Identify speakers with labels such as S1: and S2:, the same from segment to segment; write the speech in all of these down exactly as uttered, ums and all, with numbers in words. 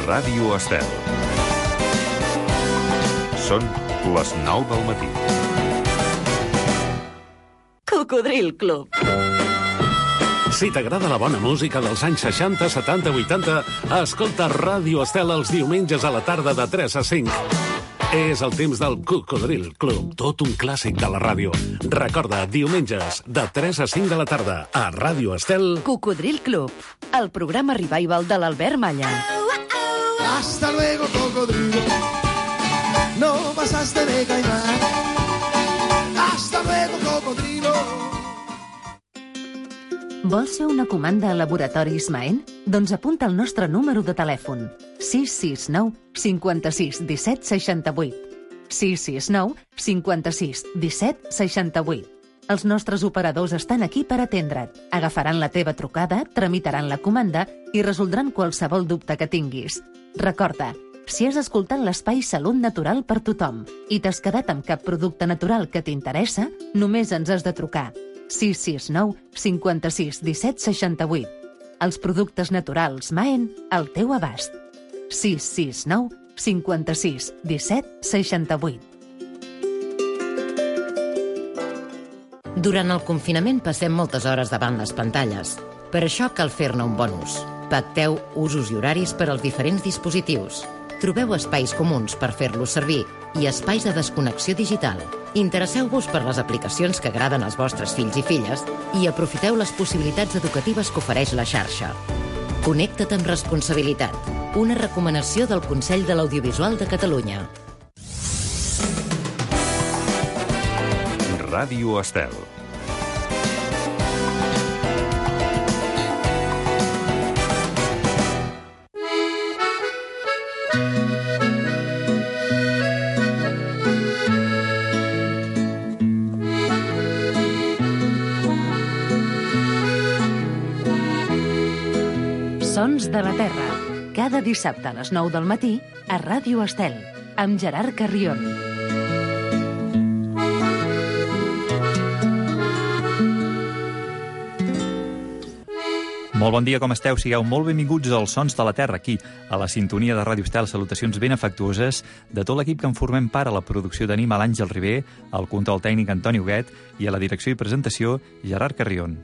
S1: Ràdio Estel. Són les nou del matí.
S2: Cocodril Club.
S3: Si t'agrada la bona música dels anys seixanta, setanta, vuitanta, escolta Ràdio Estel els diumenges a la tarda de tres a cinc. És el temps del Cocodril Club, tot un clàssic de la ràdio. Recorda, diumenges, de tres a cinc de la tarda, a Ràdio Estel...
S2: Cocodril Club, el programa revival de l'Albert Malla.
S4: Hasta luego, cocodrilo. No pasaste de caimán. Hasta luego, cocodrilo.
S2: Vols fer una comanda a Laboratoris Maen? Doncs apunta el nostre número de telèfon. sis sis nou cinquanta-sis disset seixanta-vuit. sis sis nou cinquanta-sis disset seixanta-vuit. Els nostres operadors estan aquí per atendre't. Agafaran la teva trucada, tramitaran la comanda i resoldran qualsevol dubte que tinguis. Recorda, si has escoltat l'espai Salut Natural per tothom i t'has quedat amb cap producte natural que t'interessa, només ens has de trucar. sis sis nou cinquanta-sis disset seixanta-vuit. Els productes naturals Maen al teu abast. sis sis nou cinquanta-sis disset seixanta-vuit.
S5: Durant el confinament passem moltes hores davant les pantalles. Per això cal fer-ne un bon ús. Pacteu usos i horaris per als diferents dispositius. Trobeu espais comuns per fer-los servir i espais de desconnexió digital. Interesseu-vos per les aplicacions que agraden als vostres fills i filles i aprofiteu les possibilitats educatives que ofereix la xarxa. Connecta't amb responsabilitat. Una recomanació del Consell de l'Audiovisual de Catalunya.
S1: Ràdio Estel.
S2: Sons de la Terra. Cada dissabte a les nou del matí a Ràdio Estel, amb Gerard Carrion.
S6: Molt bon dia, com esteu? Sigueu molt benvinguts als Sons de la Terra, aquí, a la sintonia de Ràdio Estel. Salutacions ben afectuoses de tot l'equip que en formem part. A la producció tenim a l'Àngel Ribé, al control tècnic Antoni Huguet i a la direcció i presentació Gerard Carrion.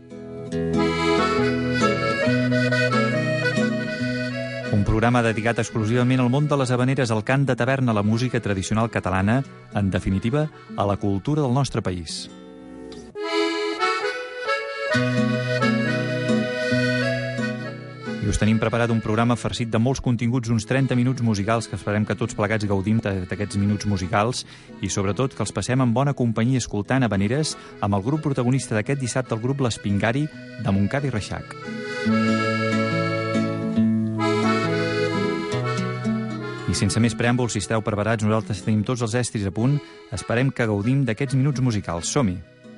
S6: Un programa dedicat exclusivament al món de les havaneres, al cant de taverna, a la música tradicional catalana, en definitiva, a la cultura del nostre país. I us tenim preparat un programa farcit de molts continguts, uns trenta minuts musicals, que esperem que tots plegats gaudim d'aquests minuts musicals i, sobretot, que els passem en bona companyia escoltant havaneres amb el grup protagonista d'aquest dissabte, el grup l'Espingari, de Montcada i Reixac. I sense més preàmbuls, si esteu preparats, nosaltres tenim tots els estris a punt. Esperem que gaudim d'aquests minuts musicals. Som-hi!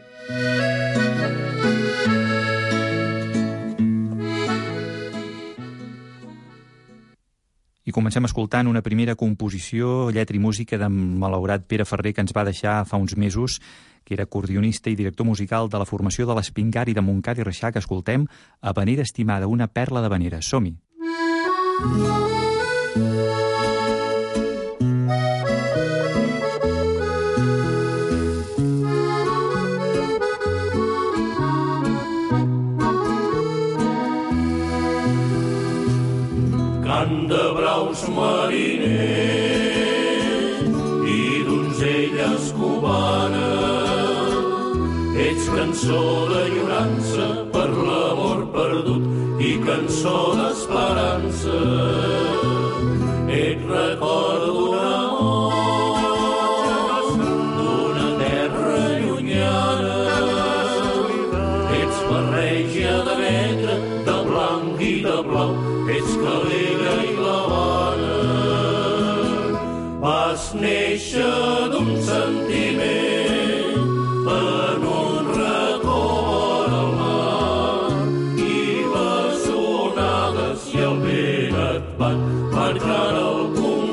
S6: I comencem escoltant una primera composició, lletra i música del malaurat Pere Ferrer, que ens va deixar fa uns mesos, que era acordionista i director musical de la formació de l'Espingari de Montcada i Reixac. Escoltem Havanera estimada, una perla d'havanera. Som-hi!
S7: Cant de braus mariners i donzelles cubanes, ets cançó de llorança per l'amor perdut i cançó d'esperança. Et record d'un amor d'una terra llunyana, ets barreja de negre, de blanc i de blau, ets Calella i l'Havana. Vas néixer d'un sentiment en un racó vora el mar i les onades i el vent et van marcant el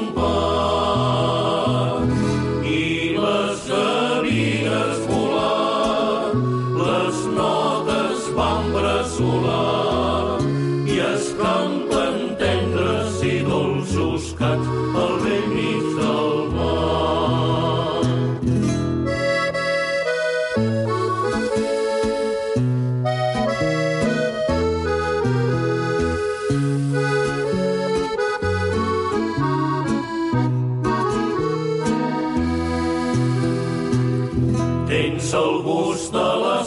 S7: compàs i les sabines volant, les notes van bressolar i es canten tendres i dolços ofuscats al vell mig del mar. Tens el gust de la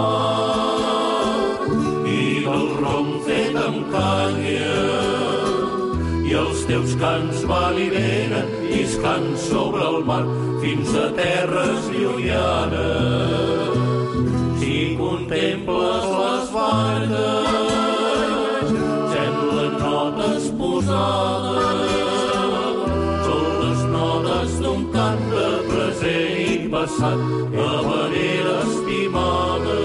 S7: sal i del rom fet amb canya, i els teus cants van i venen lliscant sobre el mar fins a terres llunyanes. Si contemples les barques, semblen notes posades, són les notes d'un cant de present i passat, habanera estimada.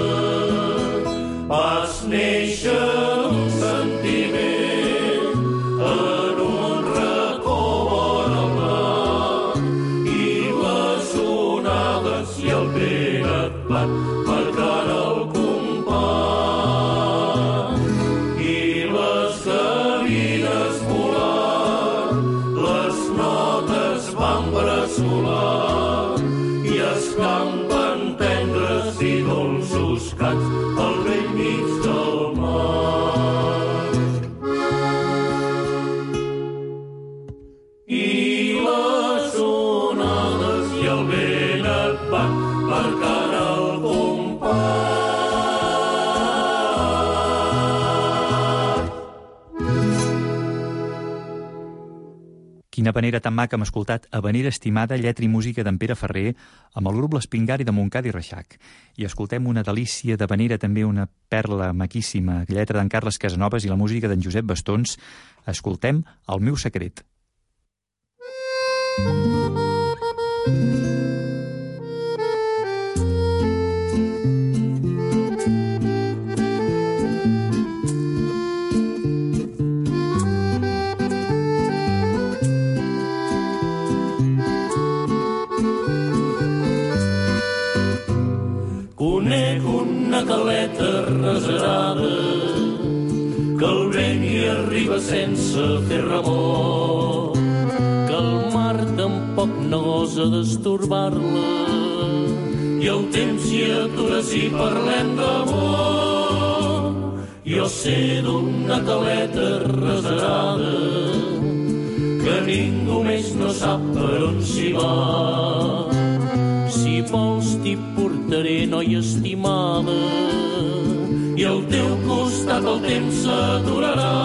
S7: Vas néixer d'un sentiment en un racó vora el mar, i les onades i el vent et van marcant el compàs, i les gavines volant, les notes van bressolant, i escampen tendres i dolços cants al vell mig del mar. I les onades i el vent et van marcant el compàs.
S6: Quina panera tan maca hem escoltat, Habanera estimada, lletra i música d'en Pere Ferrer, amb el grup l'Espingari de Montcada i Reixac. I escoltem una delícia d'habanera, també una perla maquíssima, lletra d'en Carles Casanovas i la música d'en Josep Bastons. Escoltem El meu secret.
S7: Conec una caleta reserada que el vent hi arriba sense fer remor, que el mar tampoc no gosa d'estorbar-la i el temps s'hi atura si parlem d'amor. Jo sé d'una caleta reserada que ningú més no sap per on s'hi va. Si vols t'hi portaré, noia estimada, i al teu costat el temps s'aturarà.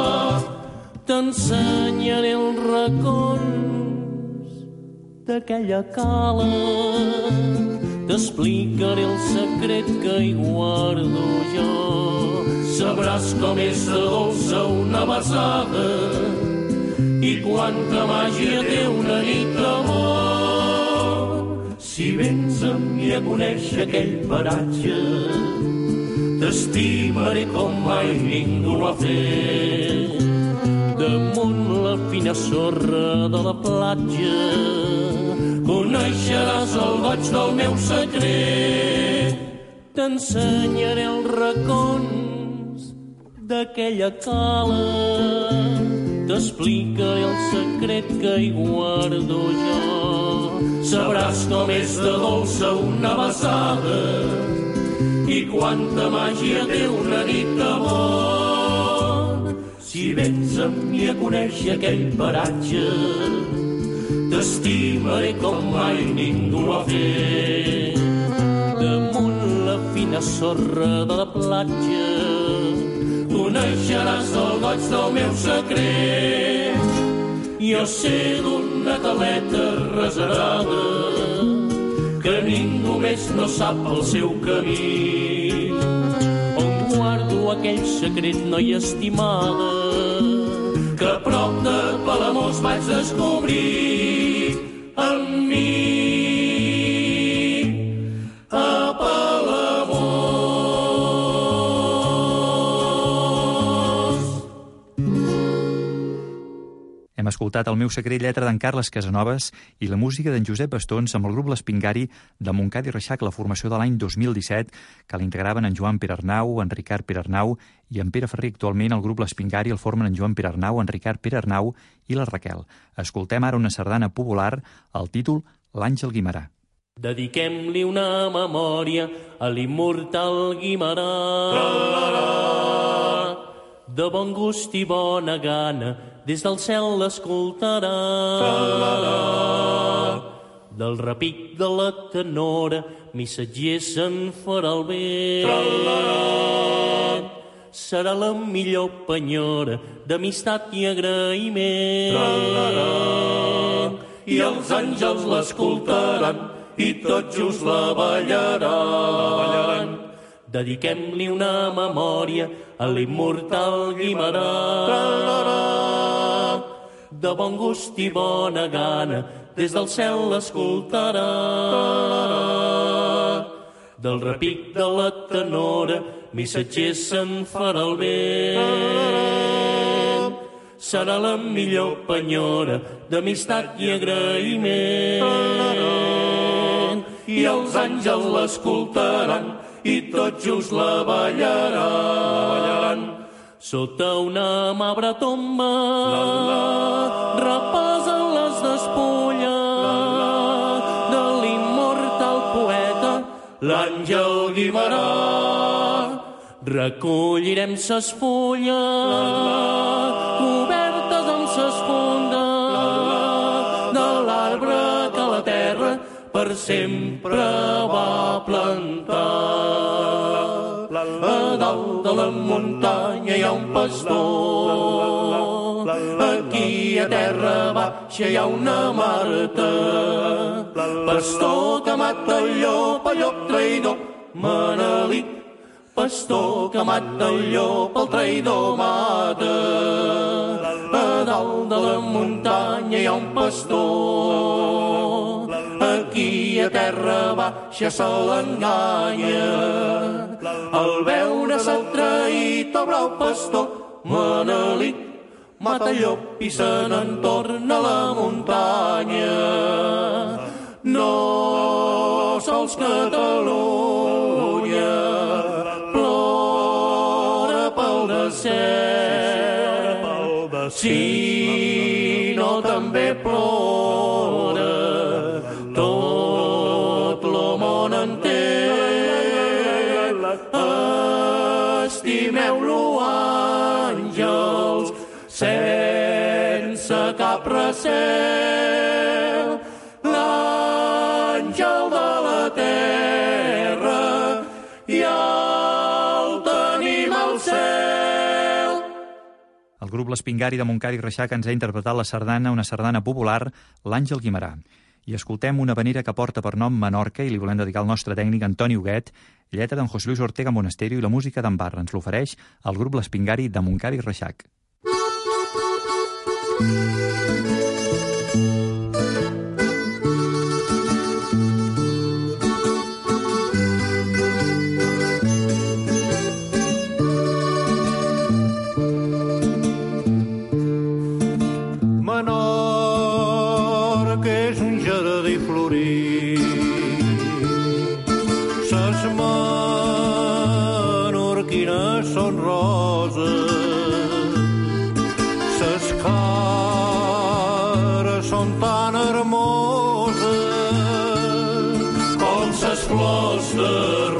S7: T'ensenyaré els racons d'aquella cala, t'explicaré el secret que hi guardo jo. Sabràs com és de dolça una besada i quanta màgia té una nit d'amor. Si vens amb mi a conèixer aquell paratge, t'estimaré com mai ningú ho ha fet. Damunt la fina sorra de la platja coneixeràs el goig del meu secret. T'ensenyaré els racons d'aquella cala, t'explicaré el secret que hi guardo jo. Sabràs com és de dolça una besada i quanta màgia té una nit d'amor. Si vens amb mi a conèixer aquell paratge, t'estimaré com mai ningú ho ha fet. Damunt la fina sorra de la platja coneixeràs el goig del meu secret. Jo sé d'una caleta reserada que ningú més no sap el seu camí, on guardo aquell secret, noia estimada, que a prop de Palamós vaig descobrir en mi. A
S6: Hem escoltat El meu secret, lletra d'en Carles Casanovas, i la música d'en Josep Bastons amb el grup L'Espingari de Montcada i Reixac, la formació de l'any dos mil disset, que l'integraven en Joan Pere Arnau, en Ricard Pere Arnau i en Pere Ferrer. Actualment el grup L'Espingari el formen en Joan Pere Arnau, en Ricard Pere Arnau i la Raquel. Escoltem ara una sardana popular, el títol L'Àngel Guimerà.
S7: Dediquem-li una memòria a l'immortal Guimerà. Tra-la-la. De bon gust i bona gana, des del cel l'escoltarà. Tra-la-la. Del repic de la tenora, missatger se'n farà el bé. Tra-la-la. Serà la millor penyora d'amistat i agraïment. Tra-la-la. I els àngels l'escoltaran i tot just la ballaran. Dediquem-li una memòria a l'immortal Guimerà. Tra-la-la. De bon gust i bona gana, des del cel l'escoltarà. Tra-la-la. Del repic de la tenora, missatger se'n farà el bé. Tra-la-la. Serà la millor penyora d'amistat i agraïment. Tra-la-la. I els àngels l'escoltaran i tot just la ballaran. Sota una mabre tomba reposen les despulles de l'immortal poeta l'Àngel Guimerà. Recollirem ses fulles cobertes amb ses fundes de l'arbre que la terra per sempre va plantar. A dalt de la muntanya hi ha un pastor, aquí a terra baixa hi ha una Marta. Pastor que mata el llop, el llop traïdor, Manelic. Pastor que mata el llop, el traïdor mata. A dalt de la muntanya hi ha un pastor, aquí a terra baixa se l'enganya. Al veure-se traït el brau pastor, Manelic mata el llop i se n'en torna a la muntanya. No sols Catalunya plora pel desert, sinó també plora tot el món enter. Estimeu-lo, àngels, sense cap recel, l'àngel de la terra i el tenim al cel.
S6: El grup L'Espingari de Montcada i Reixac ens ha interpretat la sardana, una sardana popular, l'Àngel Guimerà. I escoltem una habanera que porta per nom Menorca i li volem dedicar al nostre tècnic Antoni Huguet, lletra d'en José Luis Ortega Monasterio i la música d'en Barra. Ens l'ofereix el grup L'Espingari de Montcada i Reixac.
S7: Menorca és un jardí florit, ses menorquines són roses, ses cares són tan hermoses com ses flors de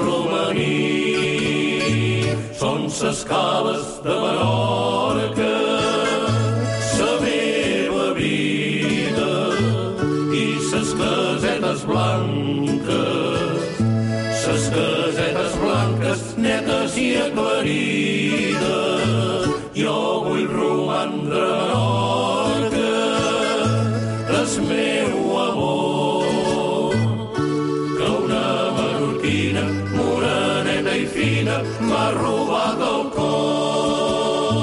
S7: romaní. Són ses cales de Menorca, sa meva vida, i ses casetes blanques, ses casetes blanques netes i aclarides. Jo vull romandre a Menorca, es meu amor, que una menorquina moreneta i fina m'ha robat el cor.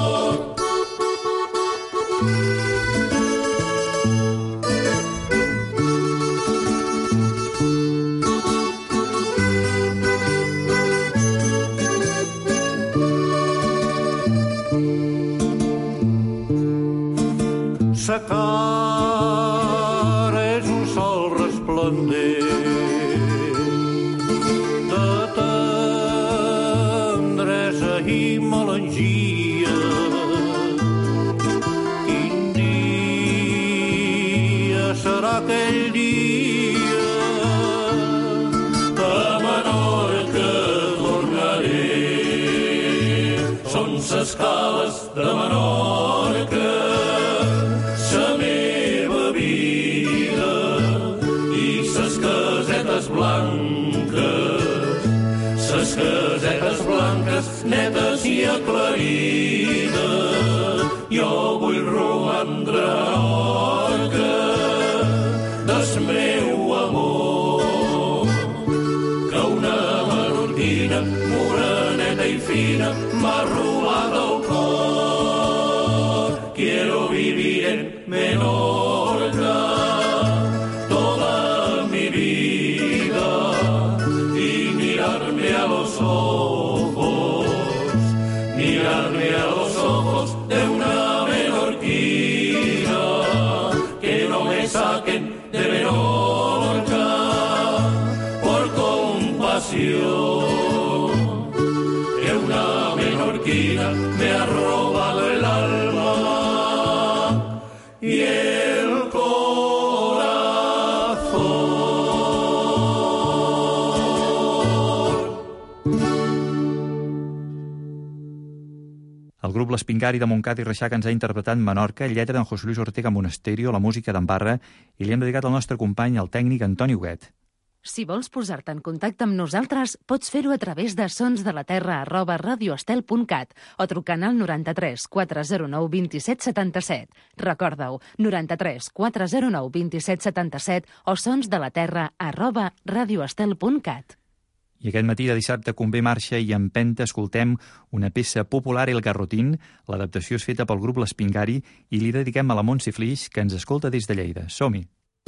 S7: sa cara és un sol resplendent de tendresa i melangia. Quin dia serà aquell dia que a Menorca tornaré? Són ses cales de Menorca sa meva vida i ses casetes blanques, ses casetes blanques netes i aclarides. Jo vull romandre a Menorca des meu amor, que una menorquina moreneta i fina m'ha robat el cor. Quiero vivir en Menorca toda mi vida y mirarme a los ojos, mirarme a los ojos de una menorquina, que no me saquen de Menorca por compasión, que una menorquina me ha robado el alma y el corazón.
S6: El grup L'Espingari de Montcada i Reixac ens ha interpretat Menorca, lletra d'en José Luis Ortega Monasterio, la música d'en Barra, i li hem dedicat al nostre company, el tècnic Antoni Huguet.
S2: Si vols posar-te en contacte amb nosaltres, pots fer-ho a través de sonsdelaterra arroba radioestel punt cat o trucant al noranta-tres quatre zero nou dos set set set. Recorda-ho, noranta-tres quatre zero nou dos set set set o sonsdelaterra arroba radioestel punt cat.
S6: I aquest matí de dissabte convé marxa i empenta escoltem una peça popular, El Garrotín. L'adaptació és feta pel grup L'Espingari i li dediquem a la Montse Flix, que ens escolta des de Lleida. Som-hi!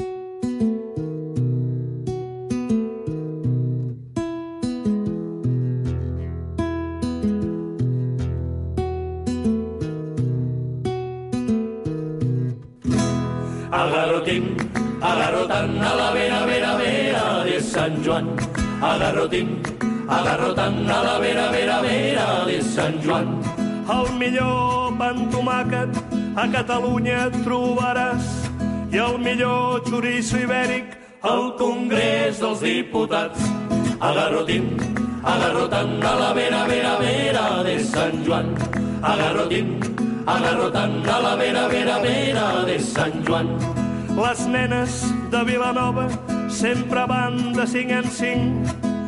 S7: Agarrotín, agarrotan a la vera, vera, vera de Sant Joan. Agarrotín, agarrotan a la vera, vera, vera de Sant Joan.
S8: El millor pa amb tomàquet a Catalunya trobaràs i el millor xoriço ibèric
S7: al Congrés dels Diputats. Agarrotín, agarrotan a la vera, vera, vera de Sant Joan. Agarrotín, agarrotan a la vera, vera, vera de Sant Joan.
S8: Les nenes de Vilanova sempre van de cinc en cinc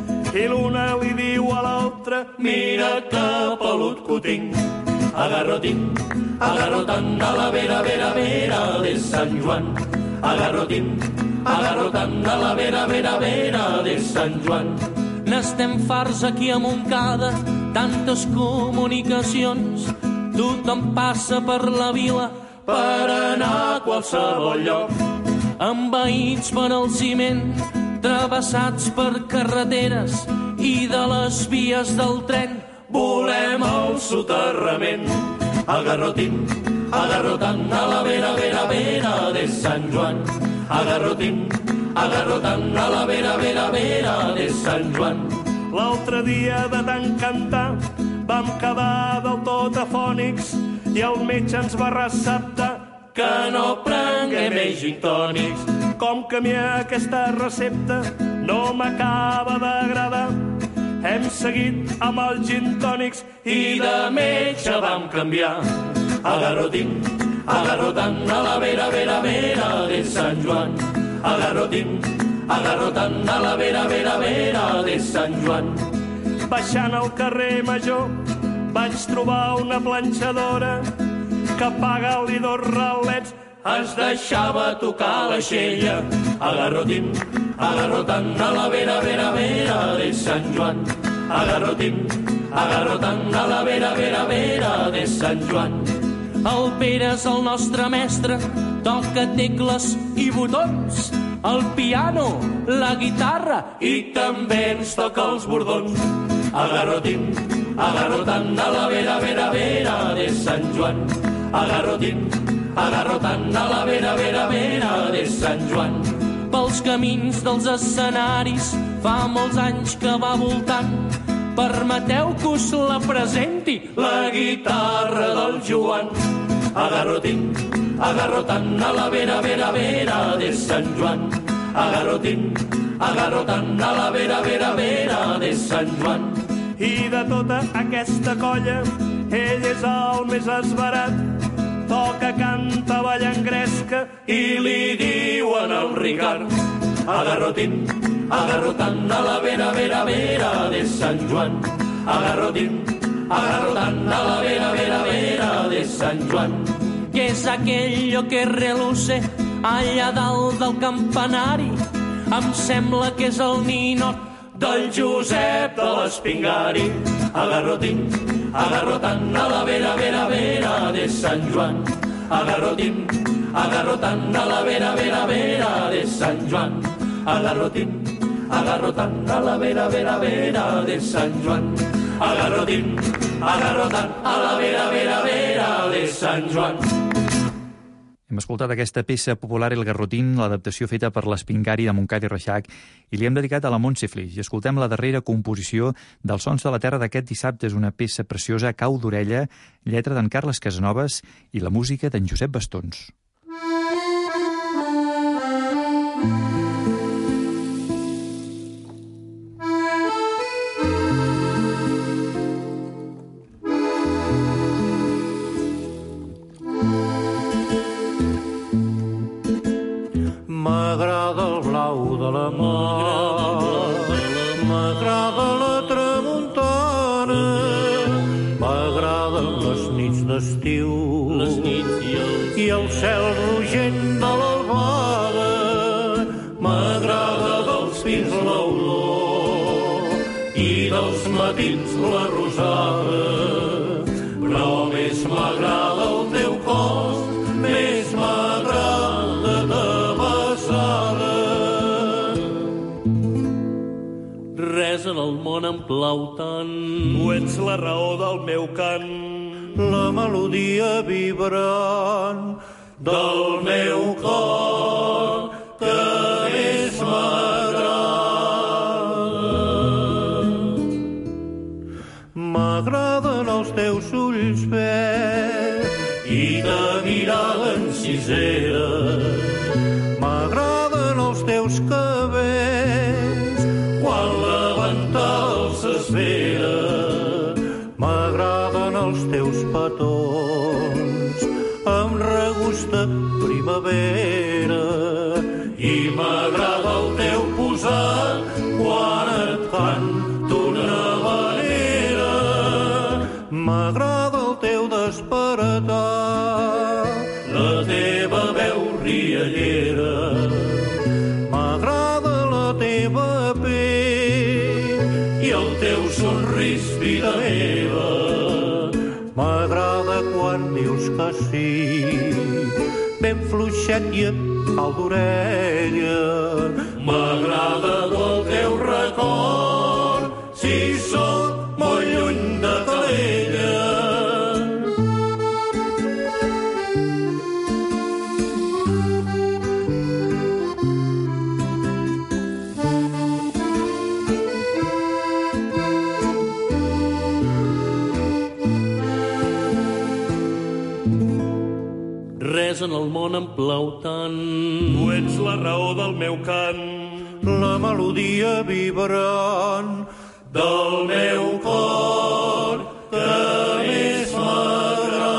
S8: i l'una li diu a l'altra:
S7: mira que pelut que ho tinc. Agarrotín, agarrotan a la vera, vera, vera de Sant Joan. Agarrotín, agarrotan a la vera, vera, vera de Sant Joan.
S9: N'estem farts aquí a Montcada, tantes comunicacions. Tothom passa per la vila
S7: per anar a qualsevol lloc.
S9: Envaïts per el ciment, travessats per carreteres i de les vies del tren
S7: volem el soterrament. Agarrotín, agarrotan a la vera, vera, vera de Sant Joan. Agarrotín, agarrotan a la vera, vera, vera de Sant Joan.
S8: L'altre dia de tant cantar vam quedar del tot afònics i el metge ens va receptar
S7: que no prenguem més gin tònics.
S8: Com que a mi aquesta recepta no m'acaba d'agradar, hem seguit amb els gin tònics
S7: i de metge vam canviar. Agarrotín, agarrotan a la vera, vera, vera de Sant Joan. Agarrotín, agarrotan a la vera, vera, vera de Sant Joan.
S8: Baixant al carrer Major vaig trobar una planxadora que paga-li dos ralets
S7: es deixava tocar la xella. Agarrotín, agarrotan a la vera, vera, vera de Sant Joan. Agarrotín, agarrotan a la vera, vera, vera de Sant Joan.
S9: El Pere és el nostre mestre, toca tecles i botons, el piano, la guitarra
S7: i també ens toca els bordons. Agarrotín, agarrotan a la vera, vera, vera de Sant Joan. Agarrotín,
S9: agarrotant a la vera, vera, vera de Sant Joan. Pels camins dels escenaris fa molts anys que va voltant. Permeteu que us la presenti, la guitarra del Joan. Agarrotin, agarrotant a la vera, vera, vera de Sant Joan. Agarrotin, agarrotant a la vera, vera, vera de Sant Joan.
S8: I de tota aquesta colla, ell és el més esverat. Toca, canta, balla, engresca
S9: i li diuen el Ricard. Agarrotin, agarrotant a la vera, vera, vera de Sant Joan. Agarrotin, agarrotant a la vera, vera, vera de Sant Joan. Què és aquello que reluce allà dalt del campanari? Em sembla que és el ninot del Josep de l'Espingari. Agarrotin, agarrotant a la vera, vera, vera de Sant Joan. Agarrotin, agarrotant a la vera, vera, vera de Sant Joan. Agarrotin, agarrotant a la vera, vera, vera de Sant Joan. Agarrotin, agarrotant a la vera, vera, vera de Sant Joan.
S6: Hem escoltat aquesta peça popular El Garrotín, l'adaptació feta per l'Espingari de Montcada i Reixac, i li hem dedicat a la Montse Flix. I escoltem la darrera composició dels Sons de la Terra d'aquest dissabte. És una peça preciosa, Cau d'orella, lletra d'en Carles Casanovas i la música d'en Josep Bastons.
S7: M'agrada el blau de la mar, m'agrada la tramuntana, m'agraden les nits d'estiu i el cel rogent de l'albada, m'agrada dels pins l'olor i dels matins la rosada, però més m'agrada el teu cos, més m'agrada ta besada. Res en el món em plau tant.
S8: Tu ets la raó del meu cant,
S7: la melodia vibrant del meu cor que més m'agrada. M'agraden els teus ulls verds i ta mirada encisera, m'agraden els teus cabells quan la vental s'esvera, m'agraden els teus petons amb regust de primavera i m'agrada el teu posat quan et canto una havanera, m'agrada el teu despertar, la teva veu riallera, m'agrada la teva pell i el teu somrís, vida meva, m'agrada quan dius que sí, ben fluixet i a pal d'orella, m'agrada el teu record, si sóc molt lluny de Calella. Res en el món em plau tant.
S8: Tu ets la raó del meu cant,
S7: la melodia vibrant del meu cor que més m'agrada.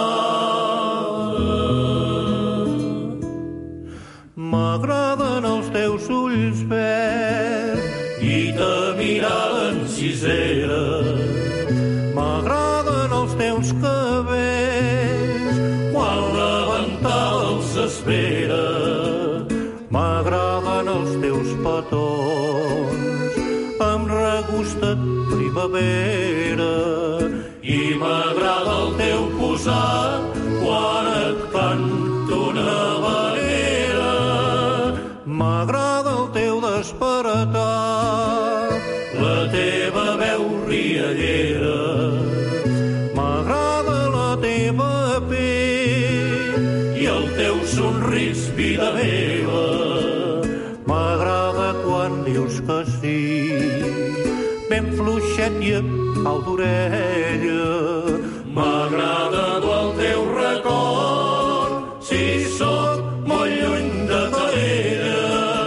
S7: M'agraden els teus ulls verds i ta mirada encisera, m'agraden els teus cabells quan la vental s'espera, m'agraden els teus petons amb regust de primavera i m'agrada el teu posat quan et canto una havanera, m'agrada el teu despertar, la teva veu riallera, m'agrada la teva pell
S9: i el teu somrís, vida meva.
S10: M'agrada quan dius que sí, ben fluixet i a cau d'orella.
S9: M'agrada dur el teu record, si sóc molt lluny de Calella.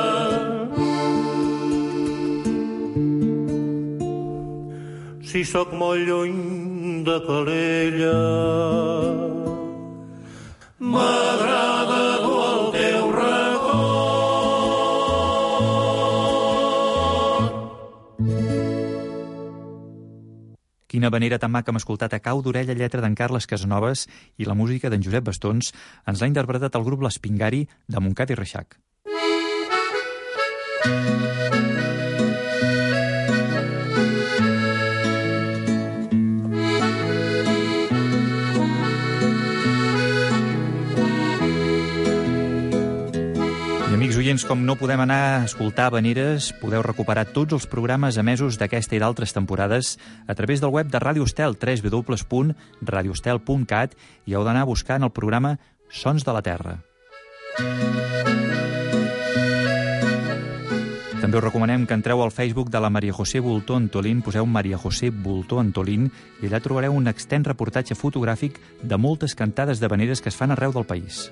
S10: Si sóc molt lluny de Calella.
S9: M'agrada dur el teu record.
S6: Quina vanera tan maca hem escoltat a cau d'orella, lletra d'en Carles Casanovas, i la música d'en Josep Bastons ens l'ha interpretat el grup L'Espingari de Montcat i Reixac. Amics oients, com no podem anar a escoltar habaneres, podeu recuperar tots els programes emesos d'aquesta i d'altres temporades a través del web de Ràdio Estel, w w w punt radio estel punt cat, i heu d'anar buscant el programa Sons de la Terra. També us recomanem que entreu al Facebook de la Maria José Bultó Antolín, poseu Maria José Bultó Antolín, i allà trobareu un extens reportatge fotogràfic de moltes cantades d'habaneres que es fan arreu del país.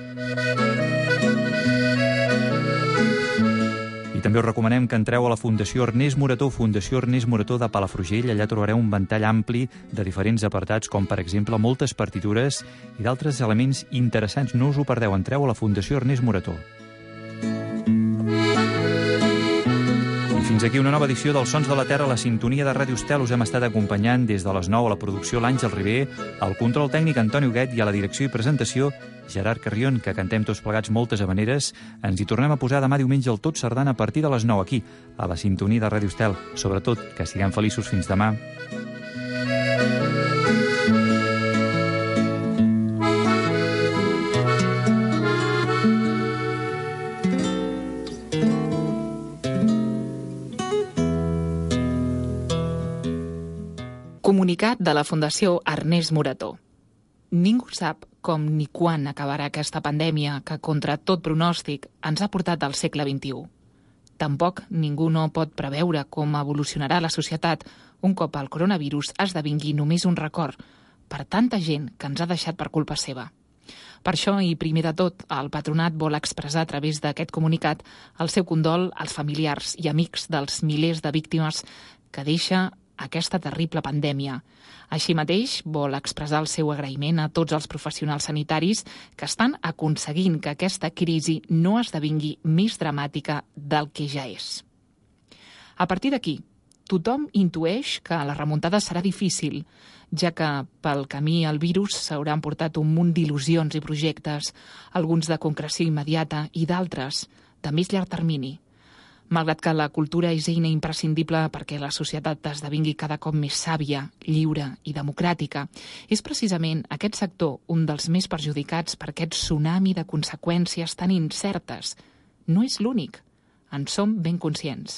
S6: També us recomanem que entreu a la Fundació Ernest Morató, Fundació Ernest Morató de Palafrugell. Allà trobareu un ventall ampli de diferents apartats, com per exemple moltes partitures i d'altres elements interessants. No us ho perdeu, entreu a la Fundació Ernest Morató. I fins aquí una nova edició dels Sons de la Terra, la sintonia de Ràdio Estel. Us hem estat acompanyant des de les nou a la producció l'Àngel Ribé, al control tècnic Antoni Huguet i a la direcció i presentació Gerard Carrion, que cantem tots plegats moltes habaneres. Ens hi tornem a posar demà diumenge al Tot Sardana a partir de les nou aquí, a la sintonia de Ràdio Estel. Sobretot, que siguem feliços fins demà.
S11: Comunicat de la Fundació Ernest Morató. Ningú sap com ni quan acabarà aquesta pandèmia que, contra tot pronòstic, ens ha portat al segle vint-i-u. Tampoc ningú no pot preveure com evolucionarà la societat un cop el coronavirus esdevingui només un record per tanta gent que ens ha deixat per culpa seva. Per això, i primer de tot, el patronat vol expressar a través d'aquest comunicat el seu condol als familiars i amics dels milers de víctimes que deixa aquesta terrible pandèmia. Així mateix, vol expressar el seu agraïment a tots els professionals sanitaris que estan aconseguint que aquesta crisi no esdevingui més dramàtica del que ja és. A partir d'aquí, tothom intueix que la remuntada serà difícil, ja que pel camí el virus s'haurà emportat un munt d'il·lusions i projectes, alguns de concreció immediata i d'altres de més llarg termini. Malgrat que la cultura és eina imprescindible perquè la societat esdevingui cada cop més sàvia, lliure i democràtica, és precisament aquest sector un dels més perjudicats per aquest tsunami de conseqüències tan incertes. No és l'únic, en som ben conscients.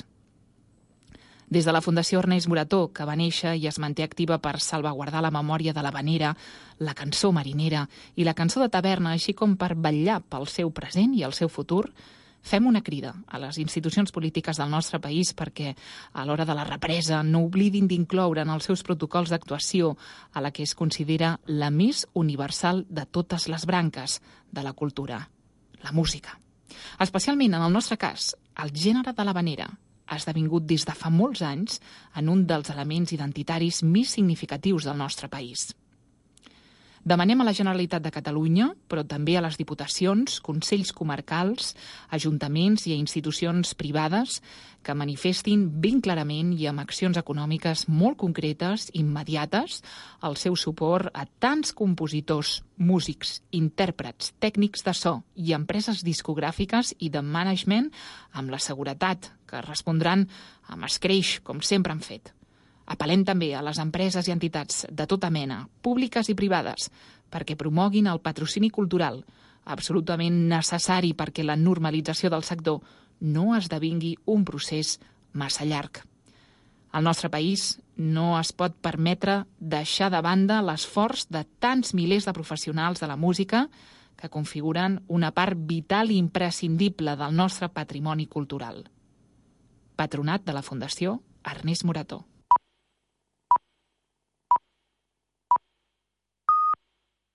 S11: Des de la Fundació Ernest Morató, que va néixer i es manté activa per salvaguardar la memòria de l'habanera, la cançó marinera i la cançó de taverna, així com per vetllar pel seu present i el seu futur, fem una crida a les institucions polítiques del nostre país perquè, a l'hora de la represa, no oblidin d'incloure en els seus protocols d'actuació a la que es considera la més universal de totes les branques de la cultura, la música. Especialment, en el nostre cas, el gènere de l'habanera ha esdevingut des de fa molts anys en un dels elements identitaris més significatius del nostre país. Demanem a la Generalitat de Catalunya, però també a les diputacions, consells comarcals, ajuntaments i a institucions privades que manifestin ben clarament i amb accions econòmiques molt concretes, immediates, el seu suport a tants compositors, músics, intèrprets, tècnics de so i empreses discogràfiques i de management amb la seguretat que respondran amb escreix, com sempre han fet. Apel·lem també a les empreses i entitats de tota mena, públiques i privades, perquè promoguin el patrocini cultural, absolutament necessari perquè la normalització del sector no esdevingui un procés massa llarg. Al nostre país no es pot permetre deixar de banda l'esforç de tants milers de professionals de la música que configuren una part vital i imprescindible del nostre patrimoni cultural. Patronat de la Fundació Ernest Morató.